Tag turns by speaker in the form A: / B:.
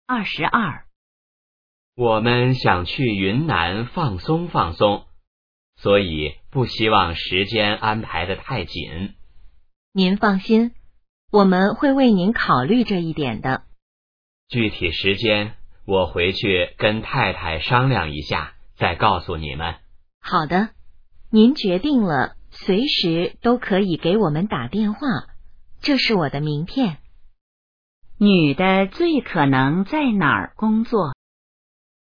A: 22。
B: 我们想去云南放松放松，所以不希望时间安排得太紧。
A: 您放心，我们会为您考虑这一点的。
B: 具体时间我回去跟太太商量一下，再告诉你们。
A: 好的，您决定了，随时都可以给我们打电话，这是我的名片。
C: 女的最可能在哪儿工作？